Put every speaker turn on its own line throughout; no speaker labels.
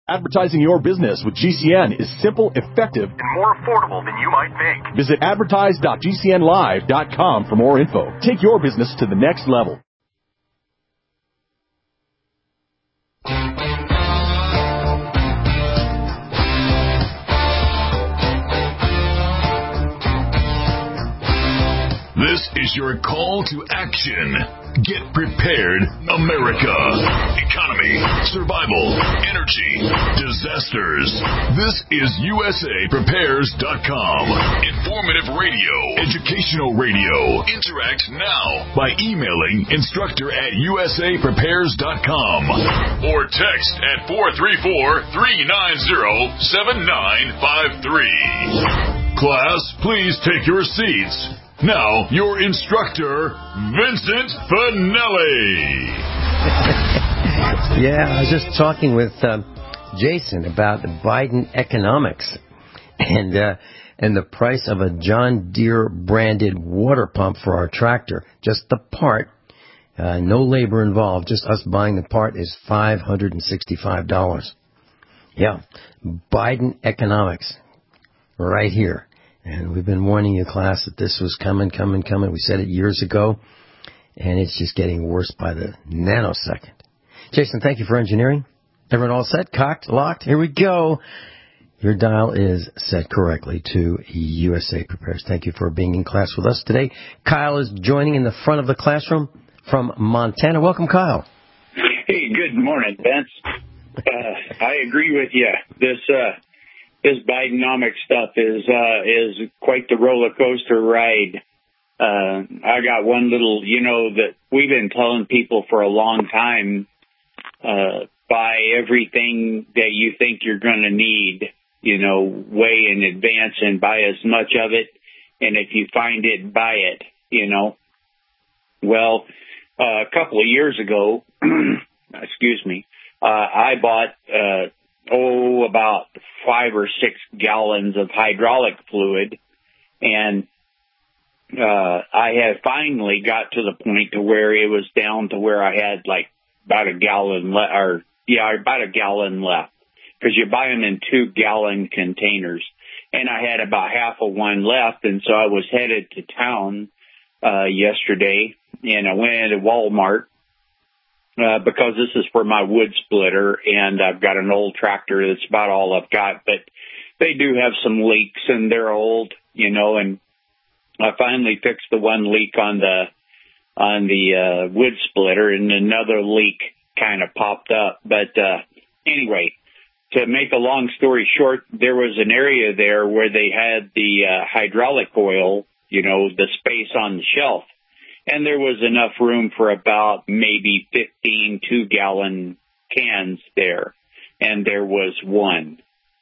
Advertising your business with GCN is simple, effective, and more affordable than you might think. Visit advertise.gcnlive.com for more info. Take your business to the next level.
This is your call to action. Get prepared, America. Economy, survival, energy, disasters. This is USAPrepares.com. Informative radio, educational radio. Interact now by emailing instructor@USAPrepares.com or text at 434-390-7953. Class, please take your seats. Now, your instructor, Vincent Finelli.
Yeah, I was just talking with Jason about the Biden economics and the price of a John Deere branded water pump for our tractor. Just the part, no labor involved, just us buying the part is $565. Yeah, Biden economics, right here. And we've been warning you, class, that this was coming. We said it years ago, and it's just getting worse by the nanosecond. Jason, thank you for engineering. Everyone all set? Cocked? Locked? Here we go. Your dial is set correctly to USA Prepares. Thank you for being in class with us today. Kyle is joining in the front of the classroom from Montana. Welcome, Kyle.
Hey, good morning, Vince. I agree with you. This Bidenomics stuff is quite the roller coaster ride. I got one little, that we've been telling people for a long time, buy everything that you think you're going to need, way in advance and buy as much of it. And if you find it, buy it, Well, a couple of years ago, excuse me, I bought, about 5 or 6 gallons of hydraulic fluid. And I had finally got to the point to where it was down to where I had like about a gallon about a gallon left. Because you buy them in 2-gallon containers. And I had about half of one left. And so I was headed to town yesterday. And I went into Walmart. Because this is for my wood splitter, and I've got an old tractor. That's about all I've got, but they do have some leaks, and they're old, and I finally fixed the one leak on the wood splitter, and another leak kind of popped up. But anyway, to make a long story short, there was an area there where they had the hydraulic oil, the space on the shelf. And there was enough room for about maybe 15 2-gallon cans there. And there was one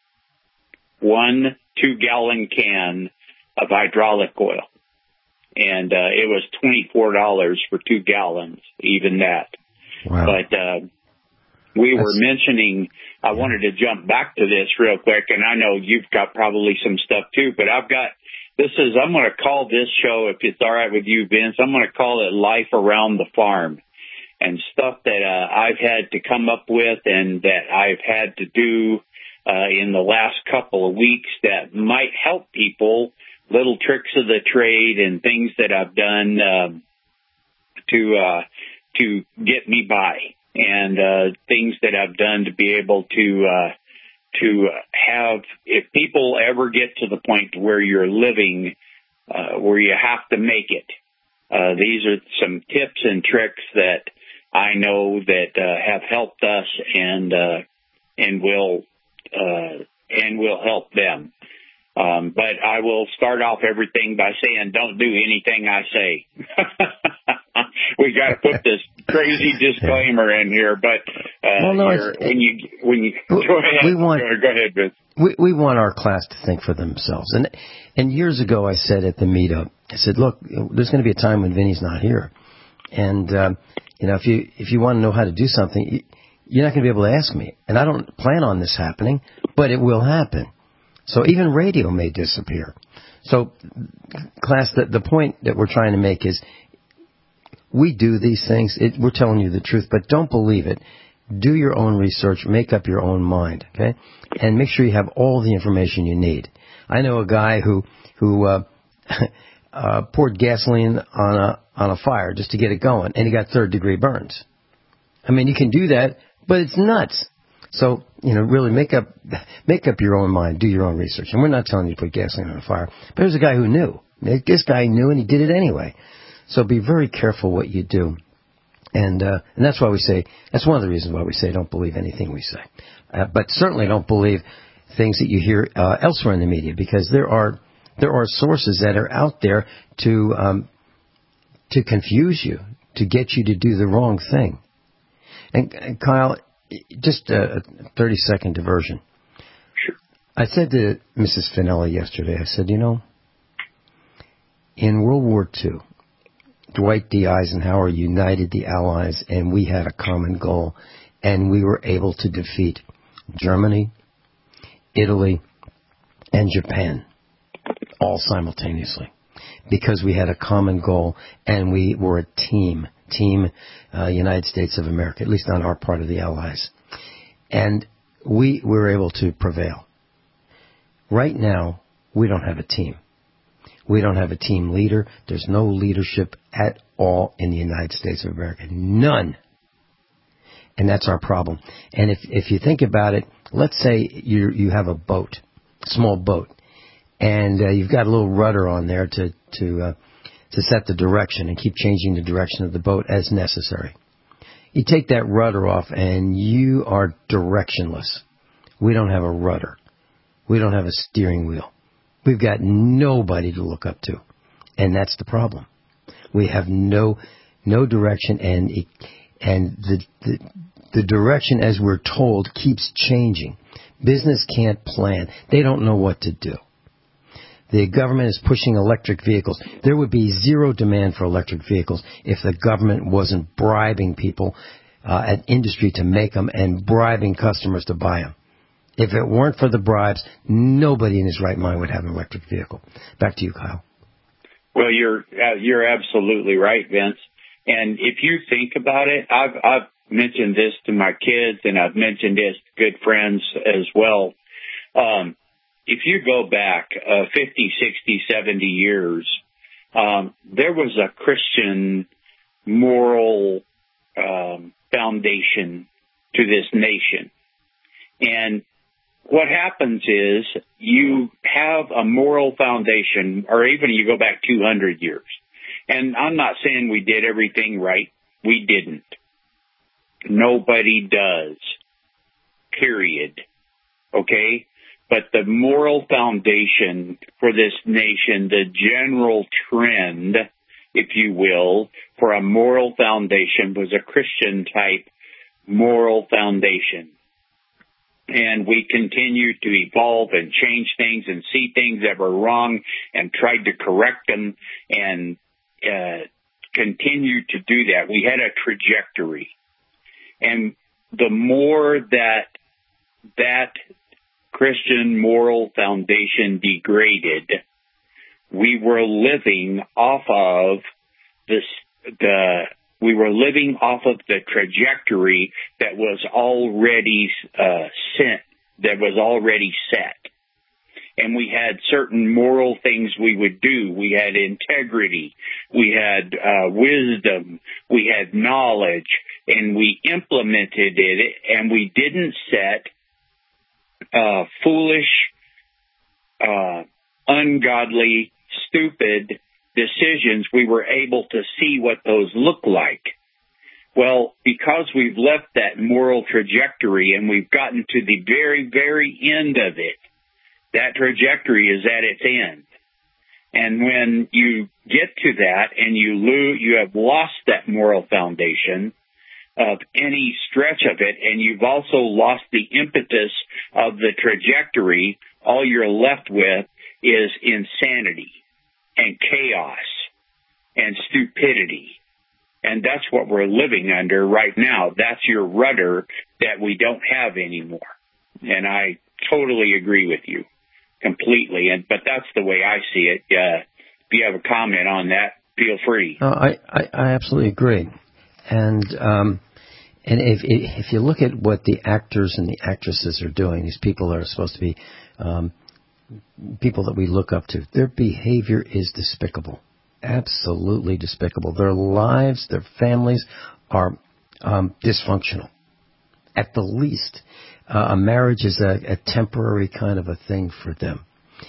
2-gallon can of hydraulic oil. And it was $24 for 2 gallons, even that.
Wow.
But we were mentioning, I wanted to jump back to this real quick, and I know you've got probably some stuff too, but I'm going to call this show, if it's all right with you, Vince, I'm going to call it Life Around the Farm, and stuff that I've had to come up with and that I've had to do in the last couple of weeks that might help people, little tricks of the trade and things that I've done to get me by, and things that I've done to be able to have, if people ever get to the point where you're living, where you have to make it, these are some tips and tricks that I know that have helped us and will help them. But I will start off everything by saying, don't do anything I say. We got to put this crazy disclaimer in here, but go ahead, Vince.
We want our class to think for themselves. And years ago, I said at the meetup, I said, look, there's going to be a time when Vinny's not here, and if you want to know how to do something, you're not going to be able to ask me. And I don't plan on this happening, but it will happen. So even radio may disappear. So, class, the point that we're trying to make is we do these things. We're telling you the truth, but don't believe it. do your own research, make up your own mind, okay? And make sure you have all the information you need. I know a guy who poured gasoline on a fire just to get it going, and he got third-degree burns. I mean, you can do that, but it's nuts. So, really make up your own mind, do your own research. And we're not telling you to put gasoline on a fire. But there's a guy who knew. This guy knew, and he did it anyway. So be very careful what you do. And that's why we say, that's one of the reasons why we say don't believe anything we say. But certainly don't believe things that you hear elsewhere in the media, because there are sources that are out there to confuse you, to get you to do the wrong thing. And Kyle, just a 30-second diversion.
Sure.
I said to Mrs. Finelli yesterday, I said, in World War II, Dwight D. Eisenhower united the Allies, and we had a common goal, and we were able to defeat Germany, Italy, and Japan, all simultaneously, because we had a common goal, and we were a team United States of America, at least on our part of the Allies. And we were able to prevail. Right now, we don't have a team. We don't have a team leader. There's no leadership at all in the United States of America. None. And that's our problem. And if you think about it, let's say you have a boat, small boat, and you've got a little rudder on there to set the direction and keep changing the direction of the boat as necessary. You take that rudder off and you are directionless. We don't have a rudder. We don't have a steering wheel. We've got nobody to look up to. And that's the problem. We have no direction, and the direction, as we're told, keeps changing. Business can't plan. They don't know what to do. The government is pushing electric vehicles. There would be zero demand for electric vehicles if the government wasn't bribing people at industry to make them and bribing customers to buy them. If it weren't for the bribes, nobody in his right mind would have an electric vehicle. Back to you, Kyle.
Well, you're absolutely right, Vince. And if you think about it, I've mentioned this to my kids, and I've mentioned this to good friends as well. If you go back 50, 60, 70 years, there was a Christian moral foundation to this nation. And what happens is you have a moral foundation, or even you go back 200 years. And I'm not saying we did everything right. We didn't. Nobody does. Period. Okay? But the moral foundation for this nation, the general trend, if you will, for a moral foundation was a Christian-type moral foundation. And we continued to evolve and change things and see things that were wrong and tried to correct them and continued to do that. We had a trajectory. And the more that Christian moral foundation degraded, we were living off of the trajectory that was already set. And we had certain moral things we would do. We had integrity. We had wisdom. We had knowledge. And we implemented it. And we didn't set foolish, ungodly, stupid decisions. We were able to see what those look like. Well, because we've left that moral trajectory and we've gotten to the very, very end of it, that trajectory is at its end. And when you get to that and you have lost that moral foundation of any stretch of it, and you've also lost the impetus of the trajectory, all you're left with is insanity and chaos and stupidity. And that's what we're living under right now. That's your rudder that we don't have anymore. And I totally agree with you completely. But that's the way I see it. If you have a comment on that, feel free.
I absolutely agree. And And if you look at what the actors and the actresses are doing, these people are supposed to be people that we look up to, their behavior is despicable. Absolutely despicable. Their lives, their families are dysfunctional. At the least, a marriage is a temporary kind of a thing for them.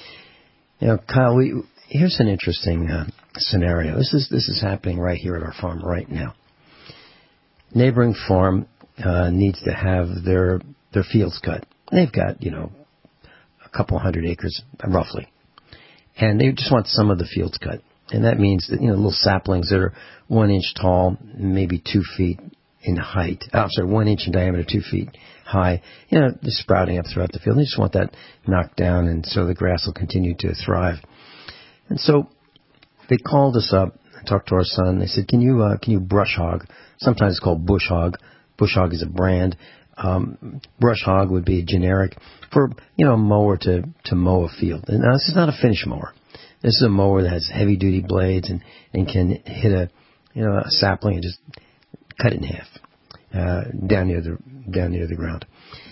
You know, Kyle, here's an interesting scenario. This is happening right here at our farm right now. Neighboring farm needs to have their fields cut. They've got, a couple hundred acres, roughly. And they just want some of the fields cut. And that means that, little saplings that are 1 inch tall, maybe 2 feet in height. 1 inch in diameter, 2 feet high. They're sprouting up throughout the field. They just want that knocked down, and so the grass will continue to thrive. And so they called us up, talked to our son. They said, can you brush hog? Sometimes it's called bush hog. Bush hog is a brand. Brush hog would be generic for, a mower to mow a field. And now, this is not a finish mower. This is a mower that has heavy-duty blades and can hit a sapling and just cut it in half down near the ground.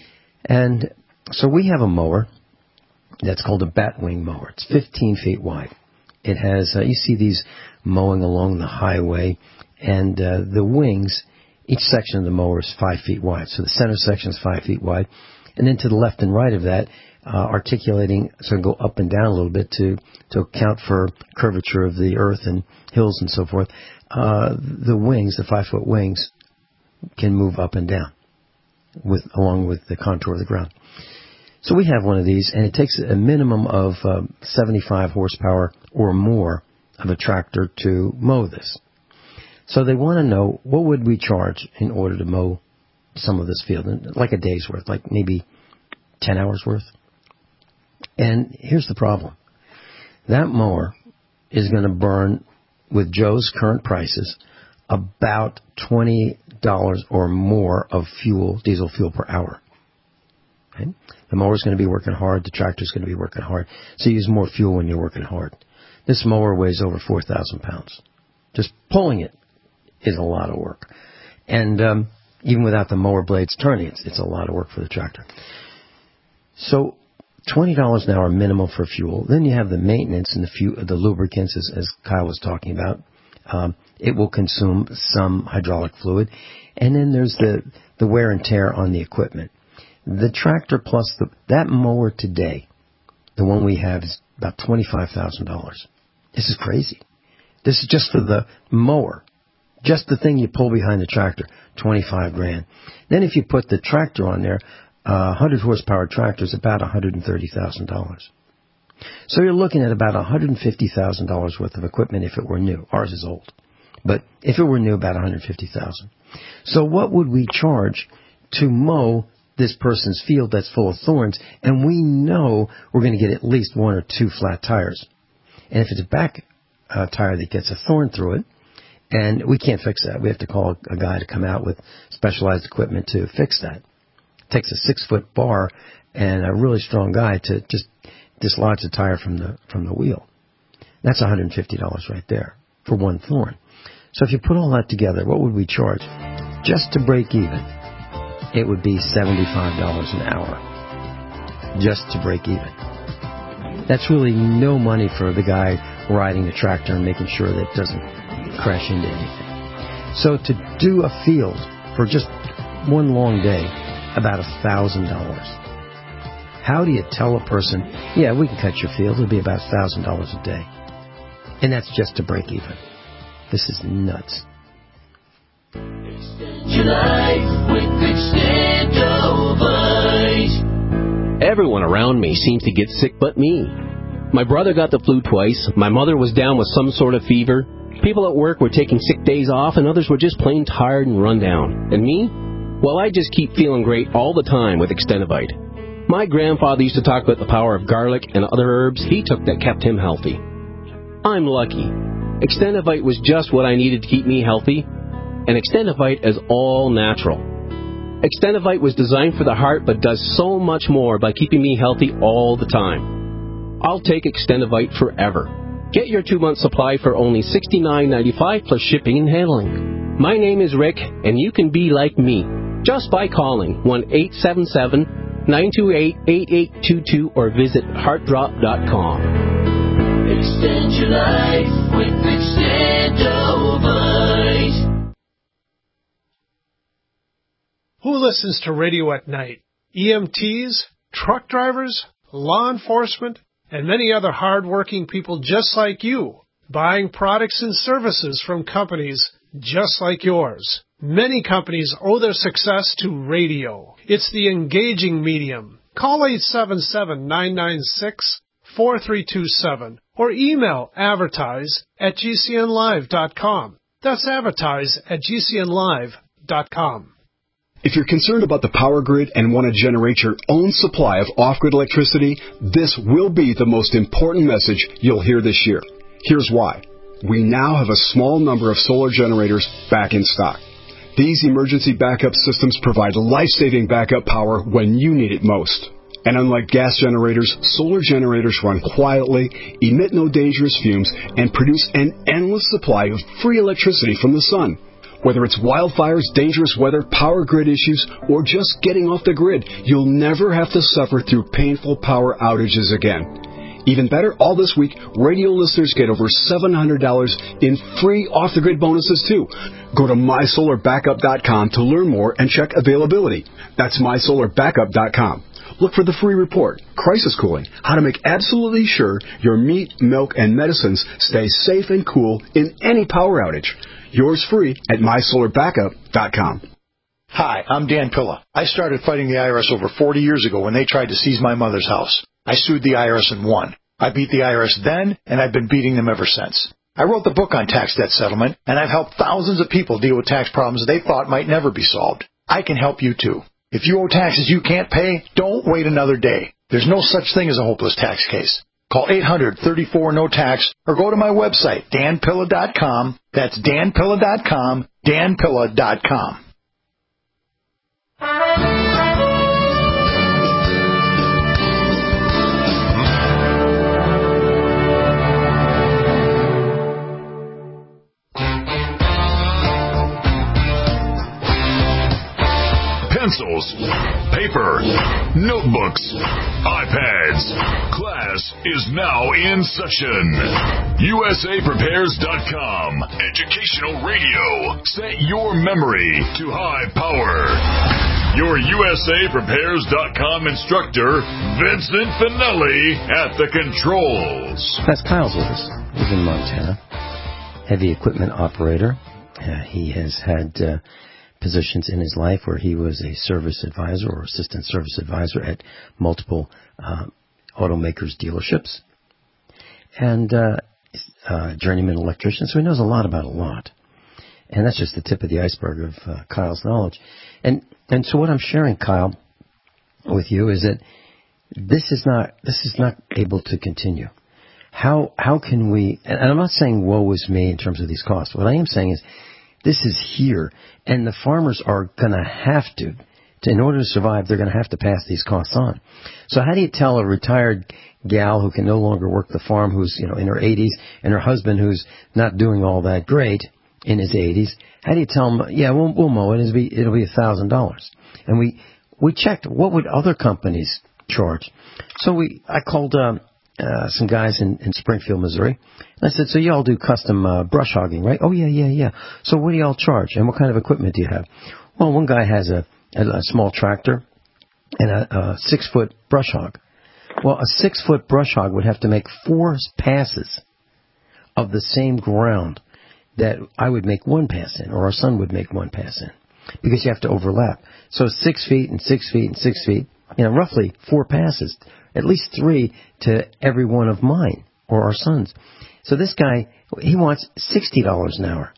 And so we have a mower that's called a batwing mower. It's 15 feet wide. It has you see these mowing along the highway, and the wings, each section of the mower is 5 feet wide. So the center section is 5 feet wide, and then to the left and right of that, articulating, so go up and down a little bit to account for curvature of the earth and hills and so forth. The wings, the 5-foot wings, can move up and down along with the contour of the ground. So we have one of these, and it takes a minimum of 75 horsepower or more of a tractor to mow this. So they want to know, what would we charge in order to mow some of this field, like a day's worth, like maybe 10 hours worth? And here's the problem. That mower is going to burn, with Joe's current prices, about $20 or more of diesel fuel per hour. Okay? The mower's going to be working hard. The tractor's going to be working hard. So you use more fuel when you're working hard. This mower weighs over 4,000 pounds. Just pulling it is a lot of work. And even without the mower blades turning, it's a lot of work for the tractor. So $20 an hour minimum for fuel. Then you have the maintenance and the lubricants, as Kyle was talking about. It will consume some hydraulic fluid. And then there's the wear and tear on the equipment. The tractor plus that mower today, the one we have, is about $25,000. This is crazy. This is just for the mower. Just the thing you pull behind the tractor, $25,000. Then if you put the tractor on there, 100 horsepower tractor is about $130,000. So you're looking at about $150,000 worth of equipment if it were new. Ours is old. But if it were new, about $150,000. So what would we charge to mow this person's field that's full of thorns, and we know we're going to get at least 1 or 2 flat tires? And if it's a back tire that gets a thorn through it, and we can't fix that. We have to call a guy to come out with specialized equipment to fix that. It takes a 6-foot bar and a really strong guy to just dislodge the tire from the wheel. That's $150 right there for 1 thorn. So if you put all that together, what would we charge? Just to break even, it would be $75 an hour. Just to break even. That's really no money for the guy riding the tractor and making sure that it doesn't crash into anything. So to do a field for just one long day, about $1,000. How do you tell a person, yeah, we can cut your field, it'll be about $1,000 a day? And that's just to break even. This is nuts.
Extend your life with Extendovite.
Everyone around me seems to get sick but me. My brother got the flu twice. My mother was down with some sort of fever. People at work were taking sick days off, and others were just plain tired and run down. And me? Well, I just keep feeling great all the time with Extendovite. My grandfather used to talk about the power of garlic and other herbs he took that kept him healthy. I'm lucky. Extendovite was just what I needed to keep me healthy, and Extendovite is all natural. Extendovite was designed for the heart but does so much more by keeping me healthy all the time. I'll take Extendovite forever. Get your 2-month supply for only $69.95 plus shipping and handling. My name is Rick, and you can be like me just by calling 1-877-928-8822 or visit heartdrop.com.
Extend your life with Extendovite.
Who listens to radio at night? EMTs, truck drivers, law enforcement, and many other hard-working people just like you, buying products and services from companies just like yours. Many companies owe their success to radio. It's the engaging medium. Call 877-996-4327 or email advertise@gcnlive.com. That's advertise@gcnlive.com.
If you're concerned about the power grid and want to generate your own supply of off-grid electricity, this will be the most important message you'll hear this year. Here's why. We now have a small number of solar generators back in stock. These emergency backup systems provide life-saving backup power when you need it most. And unlike gas generators, solar generators run quietly, emit no dangerous fumes, and produce an endless supply of free electricity from the sun. Whether it's wildfires, dangerous weather, power grid issues, or just getting off the grid, you'll never have to suffer through painful power outages again. Even better, all this week, radio listeners get over $700 in free off-the-grid bonuses, too. Go to mysolarbackup.com to learn more and check availability. That's mysolarbackup.com. Look for the free report, Crisis Cooling, how to make absolutely sure your meat, milk, and medicines stay safe and cool in any power outage. Yours free at mysolarbackup.com.
Hi, I'm Dan Pilla. I started fighting the IRS over 40 years ago when they tried to seize my mother's house. I sued the IRS and won. I beat the IRS then, and I've been beating them ever since. I wrote the book on tax debt settlement, and I've helped thousands of people deal with tax problems they thought might never be solved. I can help you too. If you owe taxes you can't pay, don't wait another day. There's no such thing as a hopeless tax case. Call 800-34-NO-TAX or go to my website, danpilla.com. That's danpilla.com, danpilla.com.
Pencils, paper, notebooks, iPads. Class is now in session. USAPrepares.com. Educational radio. Set your memory to high power. Your USAPrepares.com instructor, Vincent Finelli, at the controls.
That's Kyle's with us. He's in Montana. Heavy equipment operator. He has had positions in his life where he was a service advisor or assistant service advisor at multiple automakers' dealerships, and journeyman electrician. So he knows a lot about a lot, and that's just the tip of the iceberg of Kyle's knowledge. And so what I'm sharing, Kyle, with you is that this is not able to continue. How can we? And I'm not saying woe is me in terms of these costs. What I am saying is, this is here, and the farmers are going to have to, in order to survive, they're going to have to pass these costs on. So how do you tell a retired gal who can no longer work the farm, who's in her 80s, and her husband who's not doing all that great in his 80s? How do you tell them? Yeah, we'll mow it. It'll be $1,000. And we checked what would other companies charge. So I called some guys in Springfield, Missouri. And I said, so y'all do custom brush hogging, right? Oh, yeah. So what do y'all charge? And what kind of equipment do you have? Well, one guy has a small tractor and a 6-foot brush hog. Well, a 6-foot brush hog would have to make 4 passes of the same ground that I would make 1 pass in, or our son would make 1 pass in, because you have to overlap. So 6 feet and 6 feet and 6 feet, roughly 4 passes, at least 3 to every one of mine or our sons. So this guy, he wants $60 an hour.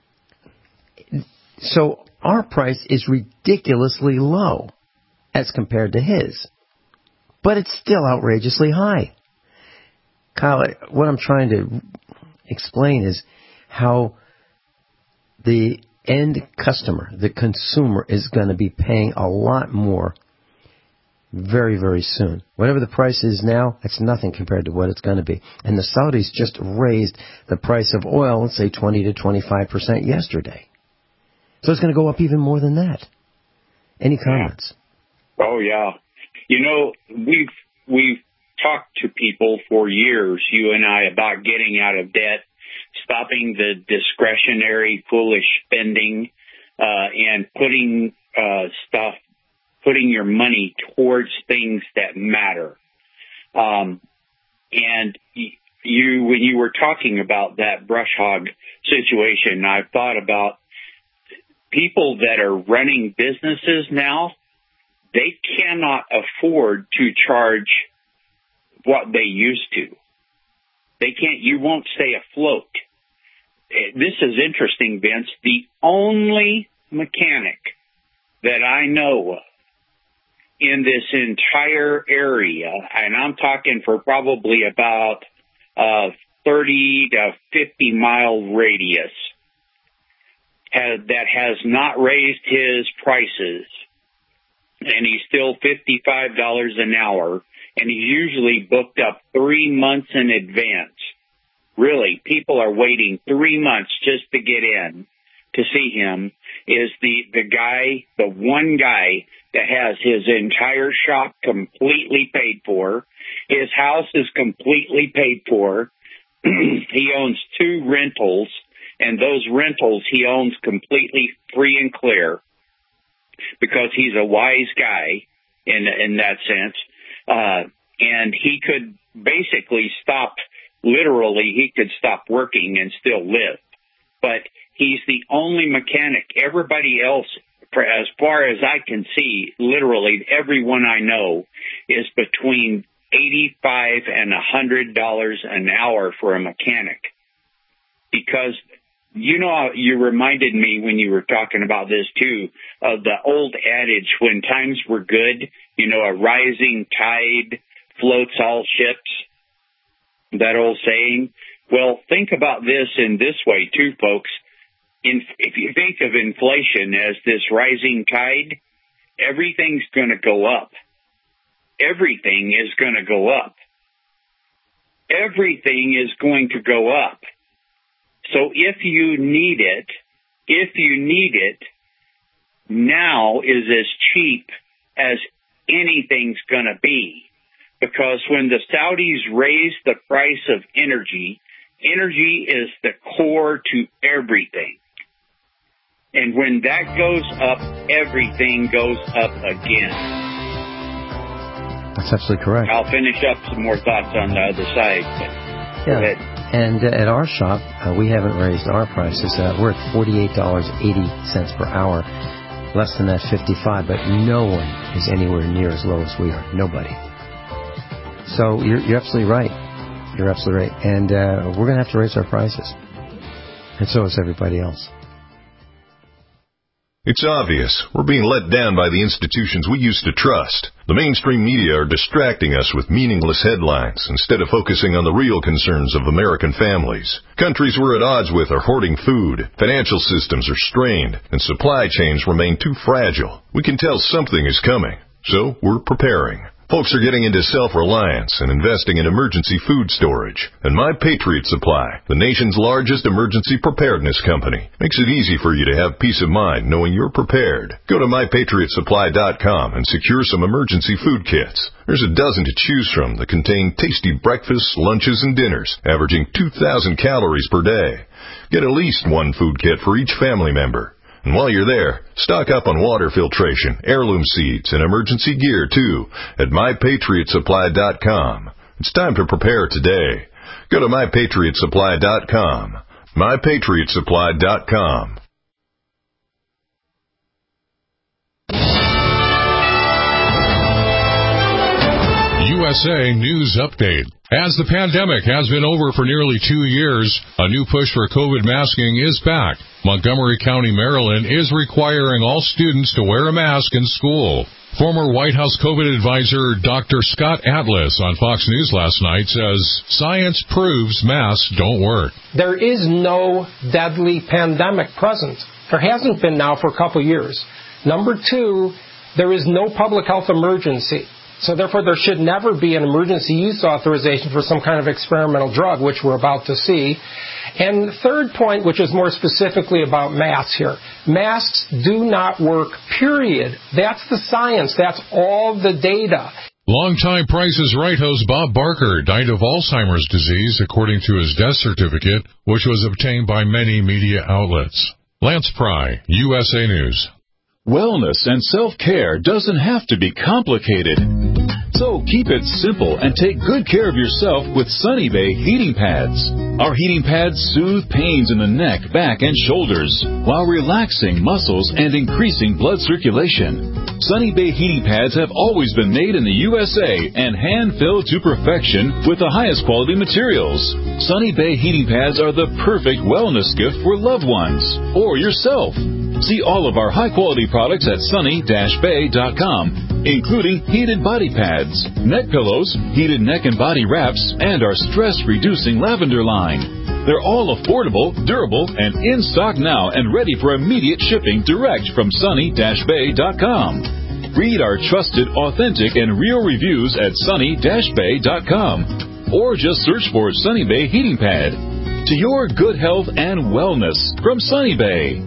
So our price is ridiculously low as compared to his. But it's still outrageously high. Kyle, what I'm trying to explain is how the end customer, the consumer, is going to be paying a lot more very, very soon. Whatever the price is now, it's nothing compared to what it's going to be. And the Saudis just raised the price of oil, let's say 20 to 25% yesterday. So it's going to go up even more than that. Any comments?
Oh, yeah. You know, we've talked to people for years, you and I, about getting out of debt, stopping the discretionary, foolish spending, and putting your money towards things that matter. And when you were talking about that brush hog situation, I thought about people that are running businesses now. They cannot afford to charge what they used to. They can't. You won't stay afloat. This is interesting, Vince. The only mechanic that I know of in this entire area, and I'm talking for probably about 30 to 50 mile radius, that has not raised his prices, and he's still $55 an hour, and he's usually booked up 3 months in advance. Really, people are waiting 3 months just to get in to see him, is the one guy that has his entire shop completely paid for. His house is completely paid for. He owns 2 rentals, and those rentals he owns completely free and clear because he's a wise guy in that sense. And he could basically he could stop working and still live. But he's the only mechanic. Everybody else, as far as I can see, literally everyone I know is between $85 and $100 an hour for a mechanic. Because, you know, you reminded me when you were talking about this too, of the old adage, when times were good, you know, a rising tide floats all ships, that old saying. Well, think about this in this way too, folks. If you think of inflation as this rising tide, everything's going to go up. Everything is going to go up. Everything is going to go up. So if you need it, now is as cheap as anything's going to be. Because when the Saudis raise the price of energy is the core to everything. And when that goes up, everything goes up again.
That's absolutely correct.
I'll finish up some more thoughts on the other side. But go ahead.
And at our shop, we haven't raised our prices. We're at $48.80 per hour, less than that $55, but no one is anywhere near as low as we are. Nobody. So you're absolutely right. You're absolutely right. And we're going to have to raise our prices. And so is everybody else.
It's obvious. We're being let down by the institutions we used to trust. The mainstream media are distracting us with meaningless headlines instead of focusing on the real concerns of American families. Countries we're at odds with are hoarding food, financial systems are strained, and supply chains remain too fragile. We can tell something is coming, so we're preparing. Folks are getting into self-reliance and investing in emergency food storage. And My Patriot Supply, the nation's largest emergency preparedness company, makes it easy for you to have peace of mind knowing you're prepared. Go to MyPatriotSupply.com and secure some emergency food kits. There's a dozen to choose from that contain tasty breakfasts, lunches, and dinners, averaging 2,000 calories per day. Get at least one food kit for each family member. And while you're there, stock up on water filtration, heirloom seeds, and emergency gear, too, at MyPatriotSupply.com. It's time to prepare today. Go to MyPatriotSupply.com. MyPatriotSupply.com.
USA News Update. As the pandemic has been over for nearly 2 years, a new push for COVID masking is back. Montgomery County, Maryland is requiring all students to wear a mask in school. Former White House COVID advisor Dr. Scott Atlas on Fox News last night says science proves masks don't work.
There is no deadly pandemic present. There hasn't been now for a couple years. Number 2, there is no public health emergency. So therefore, there should never be an emergency use authorization for some kind of experimental drug, which we're about to see. And the third point, which is more specifically about masks here. Masks do not work, period. That's the science. That's all the data.
Longtime Price is Right host Bob Barker died of Alzheimer's disease, according to his death certificate, which was obtained by many media outlets. Lance Pry, USA News.
Wellness and self-care doesn't have to be complicated. So keep it simple and take good care of yourself with Sunny Bay heating pads. Our heating pads soothe pains in the neck, back, and shoulders while relaxing muscles and increasing blood circulation. Sunny Bay heating pads have always been made in the USA and hand-filled to perfection with the highest quality materials. Sunny Bay heating pads are the perfect wellness gift for loved ones or yourself. See all of our high-quality products at sunny-bay.com, including heated body pads, neck pillows, heated neck and body wraps, and our stress-reducing lavender line. They're all affordable, durable, and in stock now and ready for immediate shipping direct from sunny-bay.com. Read our trusted, authentic, and real reviews at sunny-bay.com, or just search for Sunny Bay Heating Pad. To your good health and wellness from Sunny Bay.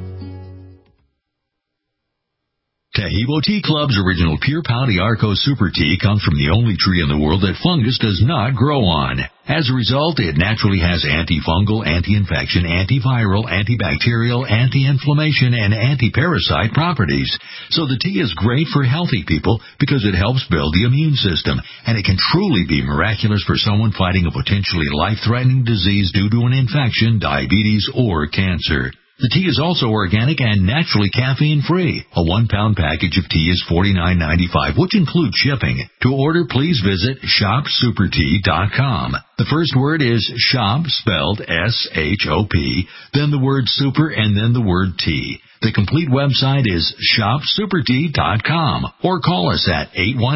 Taheebo Tea Club's original Pure Pau d'Arco Super Tea comes from the only tree in the world that fungus does not grow on. As a result, it naturally has antifungal, anti-infection, antiviral, antibacterial, anti-inflammation, and anti-parasite properties. So the tea is great for healthy people because it helps build the immune system, and it can truly be miraculous for someone fighting a potentially life-threatening disease due to an infection, diabetes, or cancer. The tea is also organic and naturally caffeine-free. A 1-pound package of tea is $49.95, which includes shipping. To order, please visit shopsupertea.com. The first word is shop, spelled S-H-O-P, then the word super, and then the word tea. The complete website is shopsupertea.com, or call us at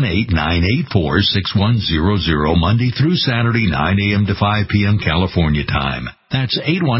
818-984-6100, Monday through Saturday, 9 a.m. to 5 p.m. California time. That's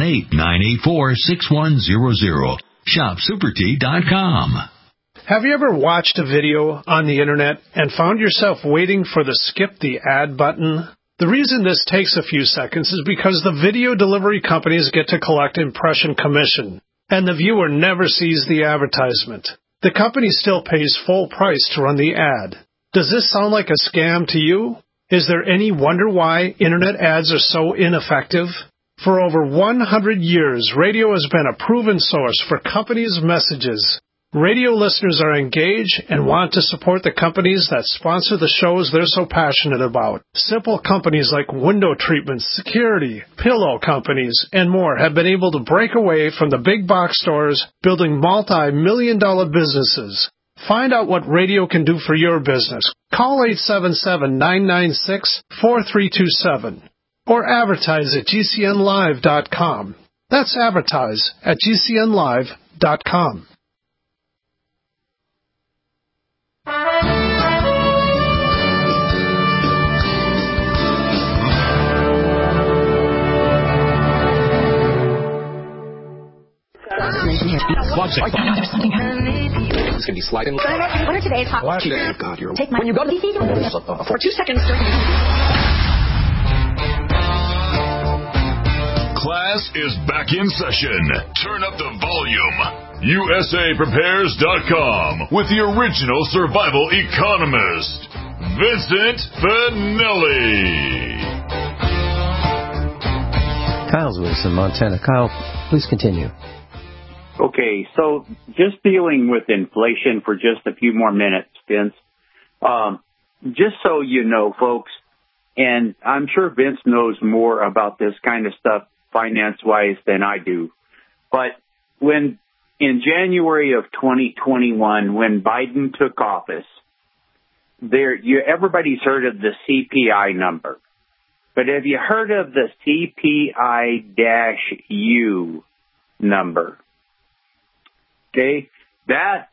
818-984-6100. shopsupertea.com.
Have you ever watched a video on the internet and found yourself waiting for the skip the ad button? The reason this takes a few seconds is because the video delivery companies get to collect impression commission, and the viewer never sees the advertisement. The company still pays full price to run the ad. Does this sound like a scam to you? Is there any wonder why internet ads are so ineffective? For over 100 years, radio has been a proven source for companies' messages. Radio listeners are engaged and want to support the companies that sponsor the shows they're so passionate about. Simple companies like window treatments, security, pillow companies, and more have been able to break away from the big box stores, building multi-million-dollar businesses. Find out what radio can do for your business. Call 877-996-4327 or advertise at GCNlive.com. That's advertise at GCNlive.com.
It's going to be sliding. What are today's hot? Watch it. God, you're... Take my... When you go to the TV, for 2 seconds.
Class is back in session. Turn up the volume. USAPrepares.com with the original survival economist, Vincent Finelli.
Kyle's with us in Montana. Kyle, please continue.
Okay, so just dealing with inflation for just a few more minutes, Vince. Just so you know, folks, and I'm sure Vince knows more about this kind of stuff finance-wise than I do, but when in January of 2021, when Biden took office, everybody's heard of the CPI number, but have you heard of the CPI-U number? Okay, that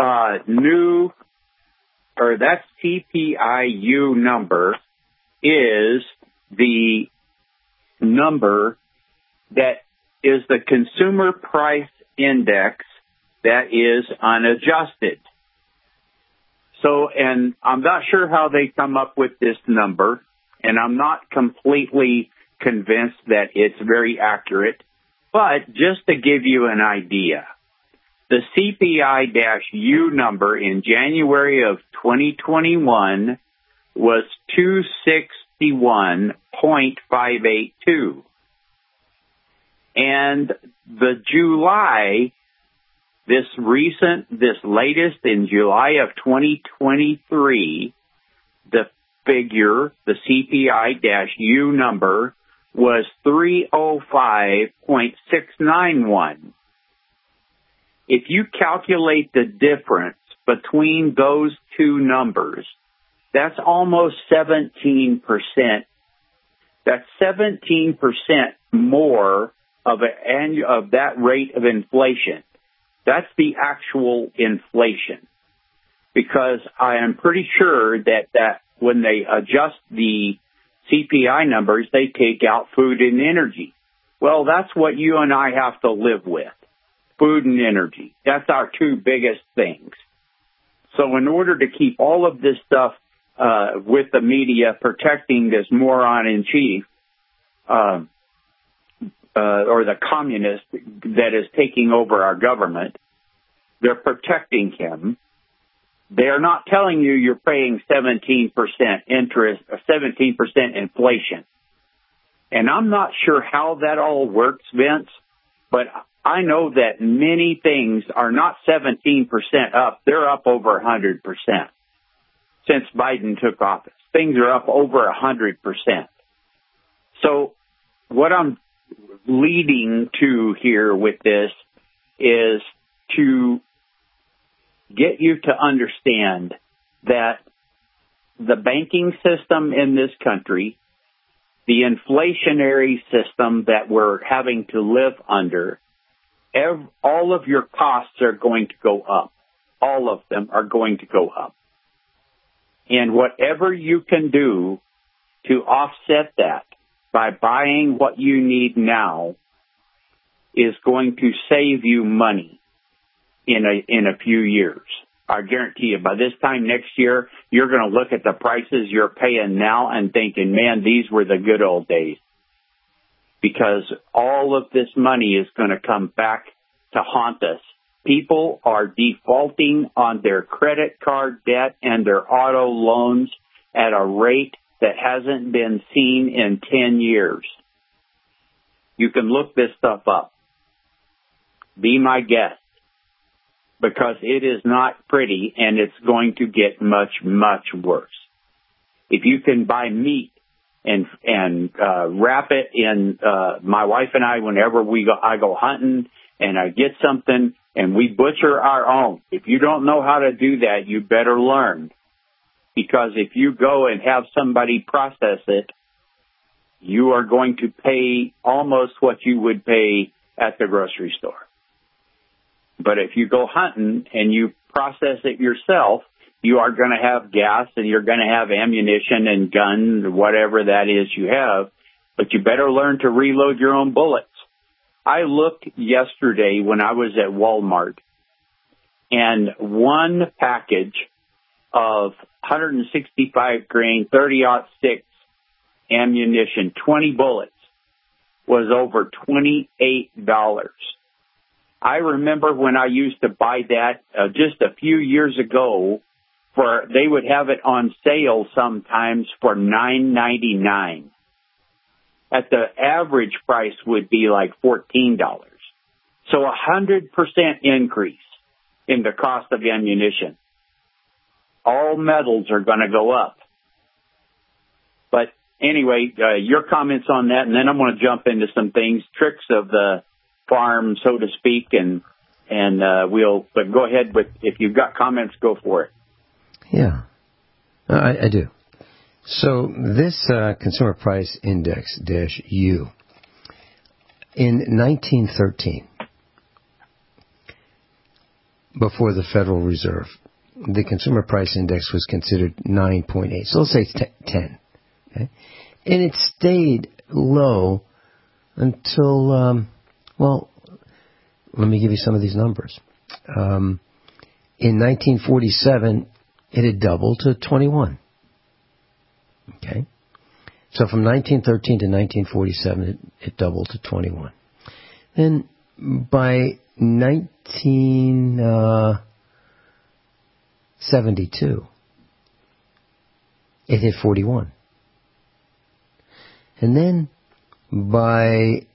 that CPI-U number is the number that is the consumer price index that is unadjusted. So, and I'm not sure how they come up with this number, and I'm not completely convinced that it's very accurate. But just to give you an idea, the CPI-U number in January of 2021 was 261.582. And the July, this latest in July of 2023, the figure, the CPI-U number, was 305.691. If you calculate the difference between those two numbers, that's almost 17%. That's 17% more of that rate of inflation. That's the actual inflation. Because I am pretty sure that when they adjust the CPI numbers, they take out food and energy. Well, that's what you and I have to live with. Food and energy. That's our two biggest things. So in order to keep all of this stuff with the media protecting this moron in chief, or the communist that is taking over our government, they're protecting him. They're not telling you you're paying 17% interest or 17% inflation. And I'm not sure how that all works, Vince, but I know that many things are not 17% up. They're up over 100% since Biden took office. Things are up over 100%. So what I'm leading to here with this is to get you to understand that the banking system in this country, the inflationary system that we're having to live under, all of your costs are going to go up. All of them are going to go up. And whatever you can do to offset that by buying what you need now is going to save you money in a few years. I guarantee you, by this time next year, you're going to look at the prices you're paying now and thinking, man, these were the good old days. Because all of this money is going to come back to haunt us. People are defaulting on their credit card debt and their auto loans at a rate that hasn't been seen in 10 years. You can look this stuff up. Be my guest. Because it is not pretty, and it's going to get much, much worse. If you can buy meat and wrap it in, my wife and I, whenever I go hunting and I get something and we butcher our own. If you don't know how to do that, you better learn. Because if you go and have somebody process it, you are going to pay almost what you would pay at the grocery store. But if you go hunting and you process it yourself, you are going to have gas and you're going to have ammunition and guns, whatever that is you have. But you better learn to reload your own bullets. I looked yesterday when I was at Walmart, and one package of 165 grain 30-06 ammunition, 20 bullets, was over $28. I remember when I used to buy that just a few years ago, they would have it on sale sometimes for $9.99. At the average price would be like $14. So 100% increase in the cost of ammunition. All metals are going to go up. But anyway, your comments on that, and then I'm going to jump into some things, tricks of the farm, so to speak, but go ahead with, if you've got comments, go for it.
Yeah, I do. So this Consumer Price Index -U, in 1913, before the Federal Reserve, the Consumer Price Index was considered 9.8. So let's say it's 10. Okay? And it stayed low until, well, let me give you some of these numbers. In 1947, it had doubled to 21. Okay? So from 1913 to 1947, it doubled to 21. Then by 1972, it hit 41. And then by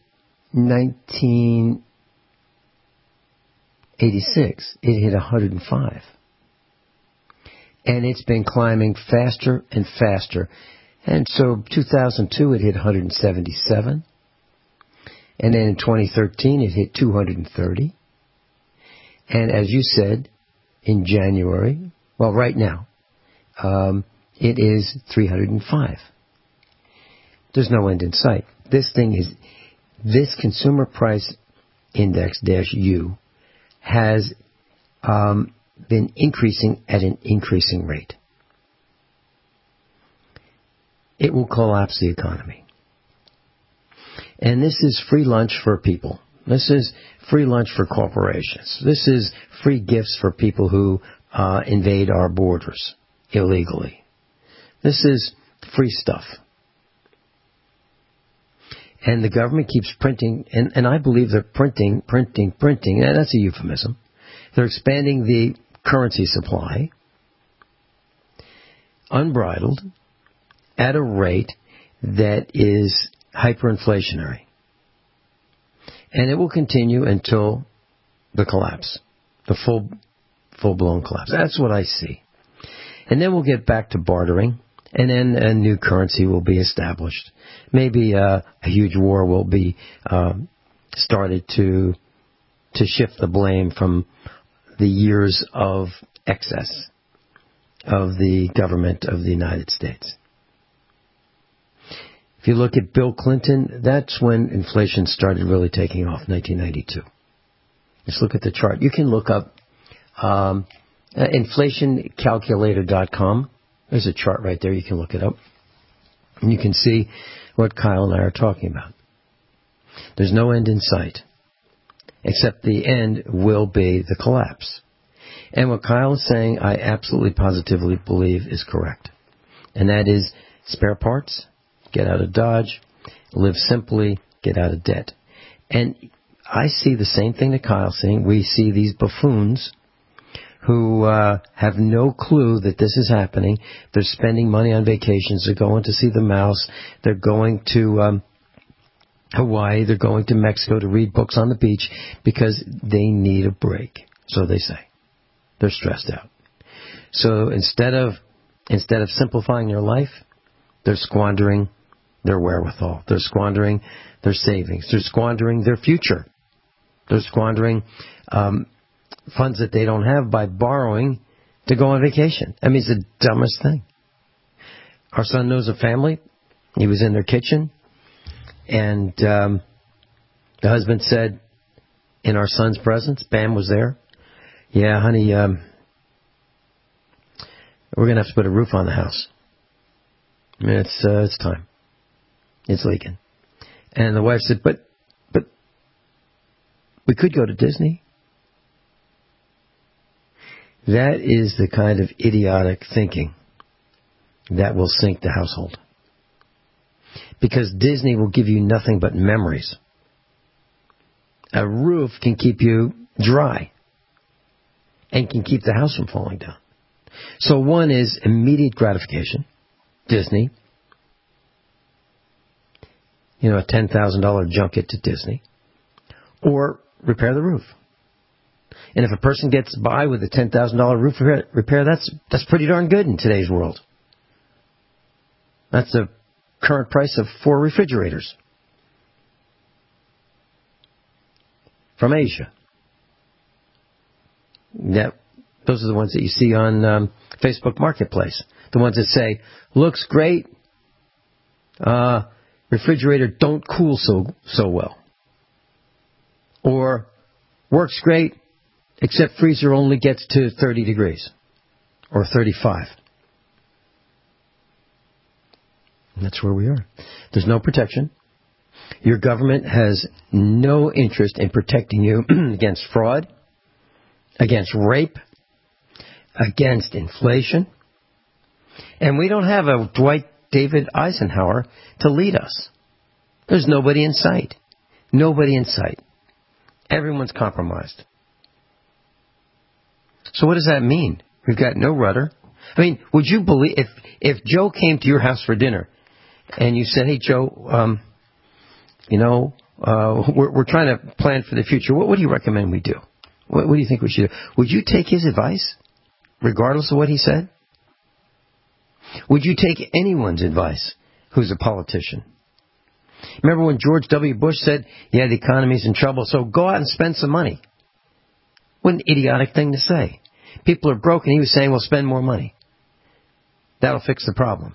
1986, it hit 105. And it's been climbing faster and faster. And so 2002, it hit 177. And then in 2013, it hit 230. And as you said, in January, well, right now, it is 305. There's no end in sight. This consumer price index -U has been increasing at an increasing rate. It will collapse the economy. And this is free lunch for people. This is free lunch for corporations. This is free gifts for people who invade our borders illegally. This is free stuff. And the government keeps printing, and I believe they're printing, and that's a euphemism. They're expanding the currency supply, unbridled, at a rate that is hyperinflationary. And it will continue until the collapse, the full-blown collapse. That's what I see. And then we'll get back to bartering, and then a new currency will be established. Maybe a huge war will be started to shift the blame from the years of excess of the government of the United States. If you look at Bill Clinton, that's when inflation started really taking off, 1992. Just look at the chart. You can look up inflationcalculator.com. There's a chart right there. You can look it up. And you can see what Kyle and I are talking about. There's no end in sight, except the end will be the collapse. And what Kyle is saying, I absolutely positively believe is correct. And that is spare parts, get out of Dodge, live simply, get out of debt. And I see the same thing that Kyle's saying. We see these buffoons who have no clue that this is happening. They're spending money on vacations. They're going to see the mouse. They're going to Hawaii. They're going to Mexico to read books on the beach because they need a break, so they say. They're stressed out. So instead of simplifying their life, they're squandering their wherewithal. They're squandering their savings. They're squandering their future. They're squandering funds that they don't have by borrowing to go on vacation. I mean, it's the dumbest thing. Our son knows a family. He was in their kitchen, and the husband said, in our son's presence, Bam was there, "Yeah, honey, we're going to have to put a roof on the house. I mean, it's time. It's leaking." And the wife said, but we could go to Disney. That is the kind of idiotic thinking that will sink the household. Because Disney will give you nothing but memories. A roof can keep you dry and can keep the house from falling down. So one is immediate gratification, Disney. You know, a $10,000 junket to Disney. Or repair the roof. And if a person gets by with a $10,000 roof repair, that's pretty darn good in today's world. That's the current price of 4 refrigerators from Asia. Those are the ones that you see on Facebook Marketplace. The ones that say, looks great, refrigerator don't cool so well. Or works great, except freezer only gets to 30 degrees or 35. And that's where we are. There's no protection. Your government has no interest in protecting you against fraud, against rape, against inflation. And we don't have a Dwight David Eisenhower to lead us. There's nobody in sight. Nobody in sight. Everyone's compromised. So what does that mean? We've got no rudder. I mean, would you believe if Joe came to your house for dinner and you said, hey, Joe, we're trying to plan for the future. What do you recommend we do? What do you think we should do? Would you take his advice, regardless of what he said? Would you take anyone's advice who's a politician? Remember when George W. Bush said, yeah, the economy's in trouble, so go out and spend some money. What an idiotic thing to say. People are broke, and he was saying, well, spend more money. That'll fix the problem.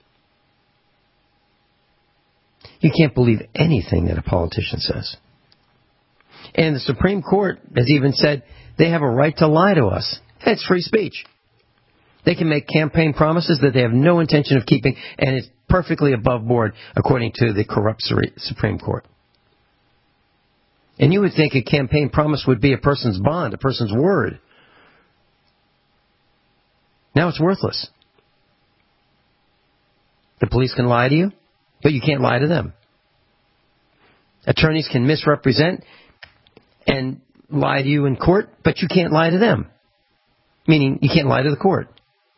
You can't believe anything that a politician says. And the Supreme Court has even said they have a right to lie to us. It's free speech. They can make campaign promises that they have no intention of keeping, and it's perfectly above board, according to the corrupt Supreme Court. And you would think a campaign promise would be a person's bond, a person's word. Now it's worthless. The police can lie to you, but you can't lie to them. Attorneys can misrepresent and lie to you in court, but you can't lie to them. Meaning, you can't lie to the court.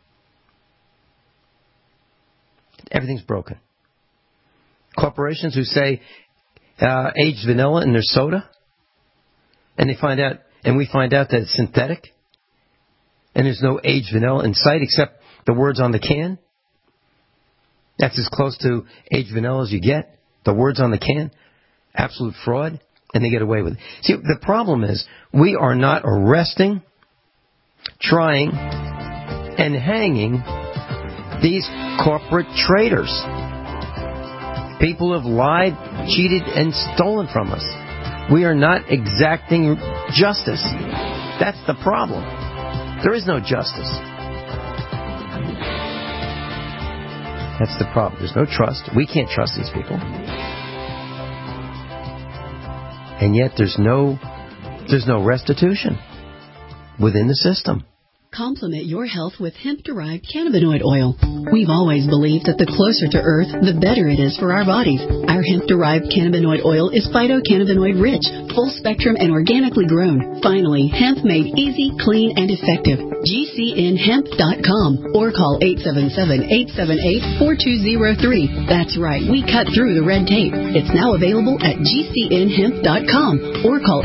Everything's broken. Corporations who say aged vanilla in their soda, and we find out that it's synthetic, and there's no aged vanilla in sight except the words on the can. That's as close to aged vanilla as you get. The words on the can, absolute fraud, and they get away with it. See, the problem is we are not arresting, trying, and hanging these corporate traitors. People who have lied, cheated, and stolen from us. We are not exacting justice. That's the problem. There is no justice. That's the problem. There's no trust. We can't trust these people. And yet there's no restitution within the system.
Complement your health with hemp-derived cannabinoid oil. We've always believed that the closer to Earth, the better it is for our bodies. Our hemp-derived cannabinoid oil is phytocannabinoid-rich, full-spectrum, and organically grown. Finally, hemp made easy, clean, and effective. GCNhemp.com or call 877-878-4203. That's right, we cut through the red tape. It's now available at GCNhemp.com or call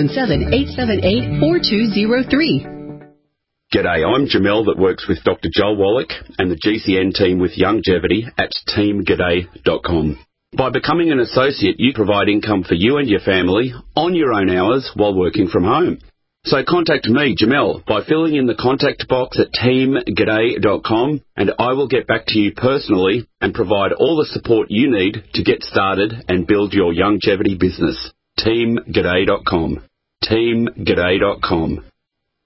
877-878-4203.
G'day, I'm Jamel that works with Dr. Joel Wallach and the GCN team with Longevity at teamg'day.com. By becoming an associate, you provide income for you and your family on your own hours while working from home. So contact me, Jamel, by filling in the contact box at teamg'day.com, and I will get back to you personally and provide all the support you need to get started and build your longevity business. teamg'day.com. teamg'day.com.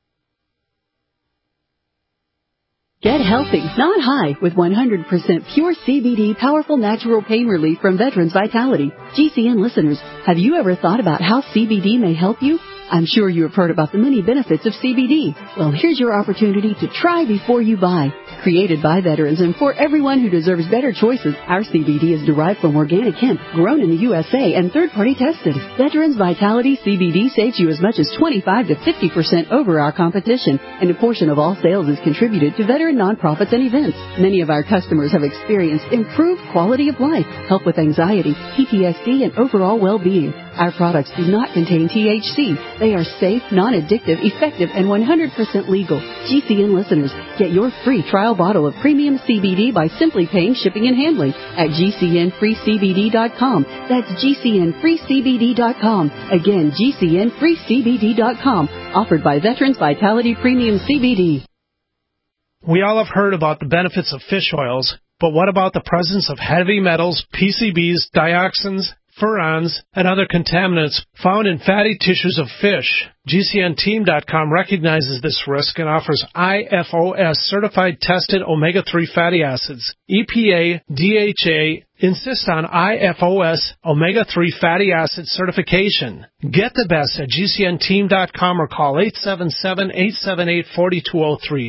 Get healthy, not high, with 100% pure CBD powerful natural pain relief from Veterans Vitality. GCN listeners, have you ever thought about how CBD may help you? I'm sure you have heard about the many benefits of CBD. Well, here's your opportunity to try before you buy. Created by veterans and for everyone who deserves better choices, our CBD is derived from organic hemp, grown in the USA and third-party tested. Veterans Vitality CBD saves you as much as 25 to 50% over our competition, and a portion of all sales is contributed to veteran nonprofits and events. Many of our customers have experienced improved quality of life, help with anxiety, PTSD, and overall well-being. Our products do not contain THC. They are safe, non-addictive, effective, and 100% legal. GCN listeners, get your free trial bottle of premium CBD by simply paying shipping and handling at GCNFreeCBD.com. That's GCNFreeCBD.com. Again, GCNFreeCBD.com. Offered by Veterans Vitality Premium CBD.
We all have heard about the benefits of fish oils, but what about the presence of heavy metals, PCBs, dioxins, furans, and other contaminants found in fatty tissues of fish? GCNteam.com recognizes this risk and offers IFOS certified tested omega-3 fatty acids. EPA, DHA insist on IFOS omega-3 fatty acid certification. Get the best at GCNteam.com or call 877-878-4203.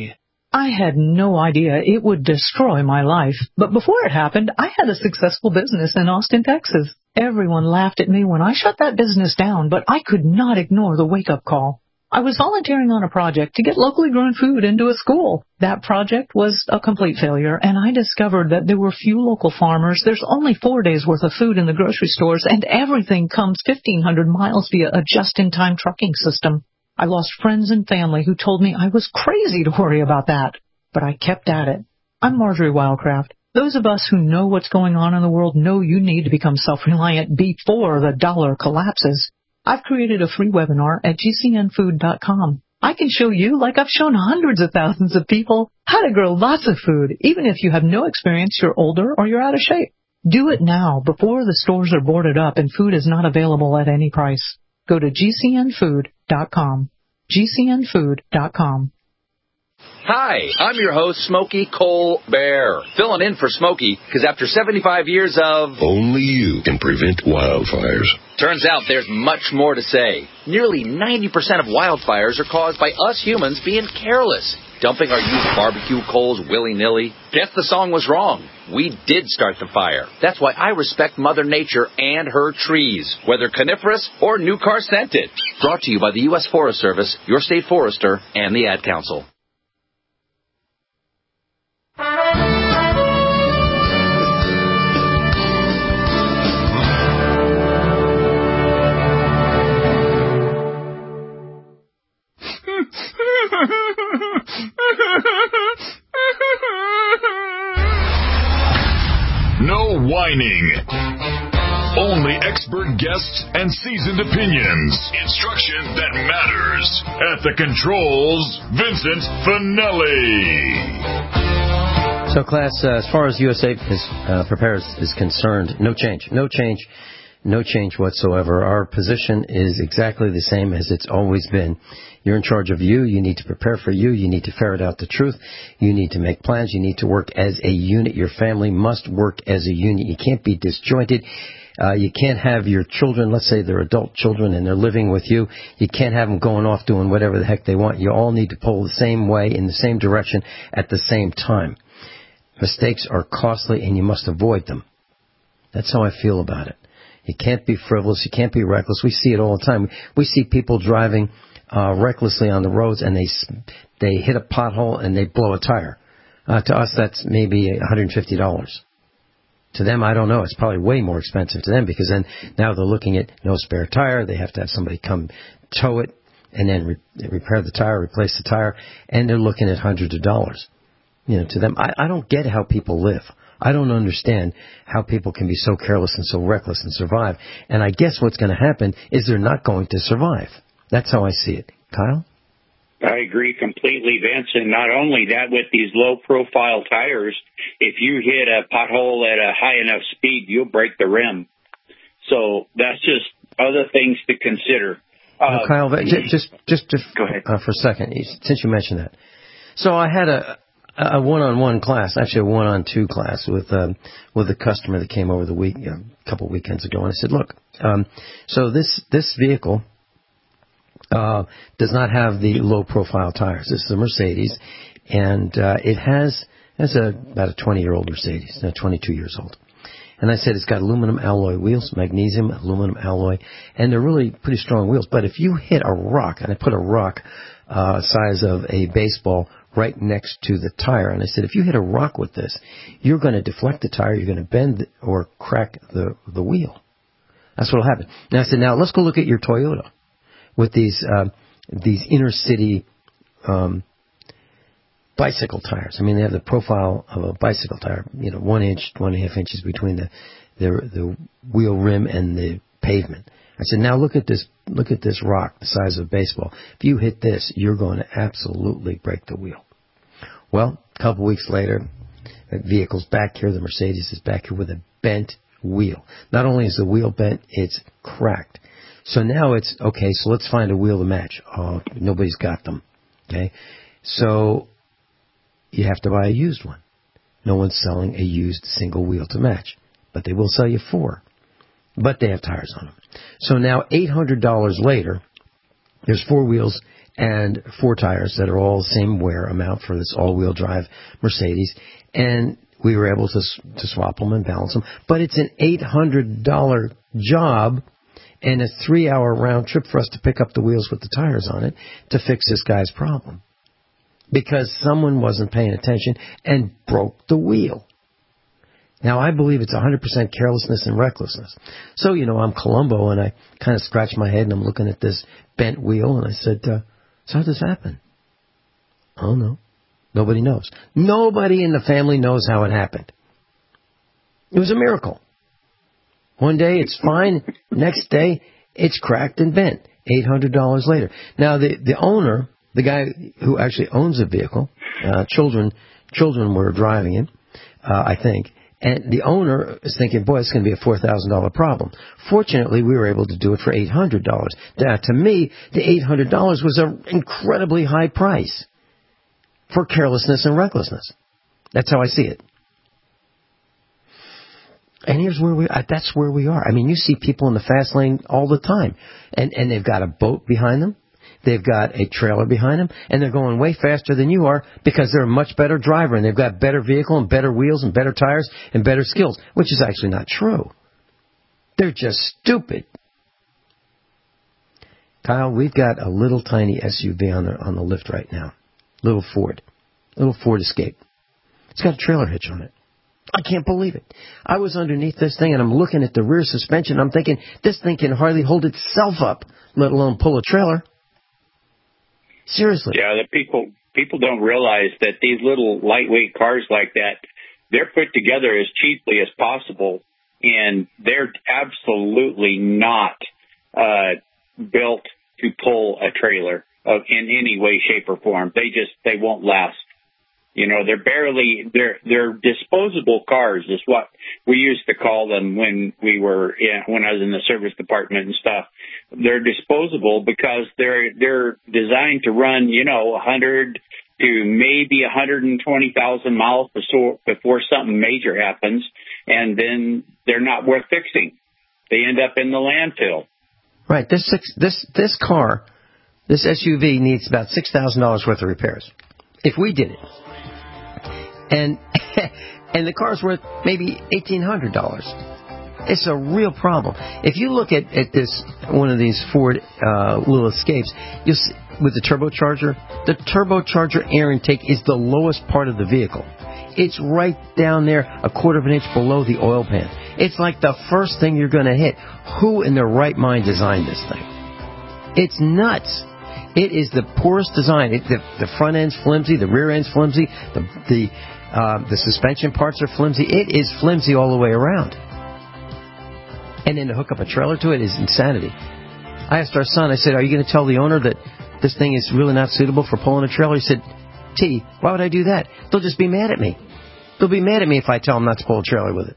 I had no idea it would destroy my life, but before it happened, I had a successful business in Austin, Texas. Everyone laughed at me when I shut that business down, but I could not ignore the wake-up call. I was volunteering on a project to get locally grown food into a school. That project was a complete failure, and I discovered that there were few local farmers. There's only 4 days' worth of food in the grocery stores, and everything comes 1,500 miles via a just-in-time trucking system. I lost friends and family who told me I was crazy to worry about that, but I kept at it. I'm Marjorie Wildcraft. Those of us who know what's going on in the world know you need to become self-reliant before the dollar collapses. I've created a free webinar at gcnfood.com. I can show you, like I've shown hundreds of thousands of people, how to grow lots of food, even if you have no experience, you're older, or you're out of shape. Do it now, before the stores are boarded up and food is not available at any price. Go to gcnfood.com. gcnfood.com.
Hi, I'm your host, Smokey Colbert, filling in for Smokey, because after 75 years of...
Only you can prevent wildfires.
Turns out there's much more to say. Nearly 90% of wildfires are caused by us humans being careless, dumping our used barbecue coals willy-nilly. Guess the song was wrong. We did start the fire. That's why I respect Mother Nature and her trees, whether coniferous or new car scented. Brought to you by the U.S. Forest Service, your state forester, and the Ad Council.
No whining. Only expert guests and seasoned opinions. Instruction that matters. At the controls, Vincent Finelli.
So, class, as far as USA Prepares is concerned, no change. No change. No change whatsoever. Our position is exactly the same as it's always been. You're in charge of you. You need to prepare for you. You need to ferret out the truth. You need to make plans. You need to work as a unit. Your family must work as a unit. You can't be disjointed. You can't have your children, let's say they're adult children and they're living with you. You can't have them going off doing whatever the heck they want. You all need to pull the same way, in the same direction, at the same time. Mistakes are costly and you must avoid them. That's how I feel about it. You can't be frivolous. You can't be reckless. We see it all the time. We see people driving recklessly on the roads, and they hit a pothole and they blow a tire. To us, that's maybe $150. To them, I don't know. It's probably way more expensive to them, because then now they're looking at no spare tire. They have to have somebody come tow it and then repair the tire, replace the tire, and they're looking at hundreds of dollars. You know, to them, I don't get how people live. I don't understand how people can be so careless and so reckless and survive. And I guess what's going to happen is they're not going to survive. That's how I see it. Kyle?
I agree completely, Vince. And not only that, with these low-profile tires, if you hit a pothole at a high enough speed, you'll break the rim. So that's just other things to consider.
Kyle, just
go ahead.
For a second, since you mentioned that. So I had a one-on-one class, actually a one-on-two class with a customer that came over a couple of weekends ago, and I said, look, so this vehicle does not have the low-profile tires. This is a Mercedes, and it has about a 20-year-old Mercedes, 22 years old. And I said it's got aluminum alloy wheels, magnesium aluminum alloy, and they're really pretty strong wheels. But if you hit a rock, and I put a rock size of a baseball right next to the tire, and I said, if you hit a rock with this, you're going to deflect the tire, you're going to bend or crack the wheel. That's what will happen. And I said, now let's go look at your Toyota with these inner city bicycle tires. I mean, they have the profile of a bicycle tire, 1 inch, 1.5 inches between the wheel rim and the pavement. I said, now look at this rock the size of a baseball. If you hit this, you're going to absolutely break the wheel. Well, a couple weeks later, the vehicle's back here. The Mercedes is back here with a bent wheel. Not only is the wheel bent, it's cracked. So now it's, okay, so let's find a wheel to match. Oh, nobody's got them. Okay? So you have to buy a used one. No one's selling a used single wheel to match. But they will sell you 4. But they have tires on them. So now $800 later, there's 4 wheels and 4 tires that are all the same wear amount for this all-wheel drive Mercedes, and we were able to swap them and balance them. But it's an $800 job and a 3-hour round trip for us to pick up the wheels with the tires on it to fix this guy's problem. Because someone wasn't paying attention and broke the wheel. Now, I believe it's 100% carelessness and recklessness. So, I'm Columbo, and I kind of scratch my head, and I'm looking at this bent wheel, and I said, so how did this happen? Oh, no. Nobody knows. Nobody in the family knows how it happened. It was a miracle. One day, it's fine. Next day, it's cracked and bent. $800 later. Now, the owner, the guy who actually owns the vehicle, children were driving it, I think. And the owner is thinking, boy, it's going to be a $4,000 problem. Fortunately, we were able to do it for $800. Now, to me, the $800 was an incredibly high price for carelessness and recklessness. That's how I see it. And that's where we are. I mean, you see people in the fast lane all the time. And they've got a boat behind them. They've got a trailer behind them, and they're going way faster than you are because they're a much better driver, and they've got better vehicle and better wheels and better tires and better skills, which is actually not true. They're just stupid. Kyle, we've got a little tiny SUV on the lift right now. Little Ford Escape. It's got a trailer hitch on it. I can't believe it. I was underneath this thing, and I'm looking at the rear suspension. I'm thinking, this thing can hardly hold itself up, let alone pull a trailer. Seriously.
Yeah, the people don't realize that these little lightweight cars like that, they're put together as cheaply as possible, and they're absolutely not built to pull a trailer in any way, shape, or form. They won't last. They're disposable cars is what we used to call them when I was in the service department and stuff. They're disposable because they're designed to run, 100 to maybe 120,000 miles before something major happens, and then they're not worth fixing. They end up in the landfill.
Right. This car, this SUV needs about $6,000 worth of repairs. If we did it. And the car's worth maybe $1,800. It's a real problem. If you look at this one of these Ford little Escapes, you'll see, with the turbocharger air intake is the lowest part of the vehicle. It's right down there, a quarter of an inch below the oil pan. It's like the first thing you're going to hit. Who in their right mind designed this thing? It's nuts. It is the poorest design. The front end's flimsy, the rear end's flimsy, the suspension parts are flimsy. It is flimsy all the way around. And then to hook up a trailer to it is insanity. I asked our son, I said, are you going to tell the owner that this thing is really not suitable for pulling a trailer? He said, T, why would I do that? They'll just be mad at me. They'll be mad at me if I tell them not to pull a trailer with it.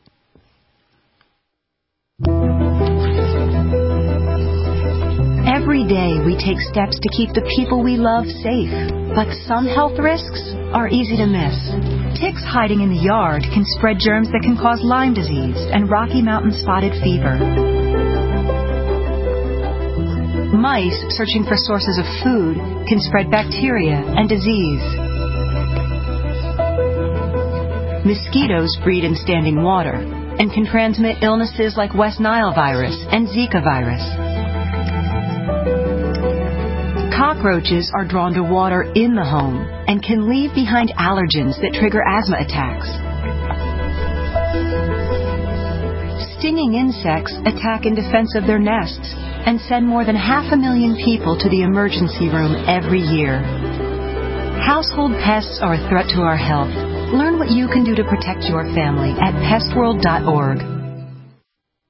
Every day we take steps to keep the people we love safe, but some health risks are easy to miss. Ticks hiding in the yard can spread germs that can cause Lyme disease and Rocky Mountain spotted fever. Mice searching for sources of food can spread bacteria and disease. Mosquitoes breed in standing water and can transmit illnesses like West Nile virus and Zika virus. Cockroaches are drawn to water in the home and can leave behind allergens that trigger asthma attacks. Stinging insects attack in defense of their nests and send more than 500,000 people to the emergency room every year. Household pests are a threat to our health. Learn what you can do to protect your family at pestworld.org.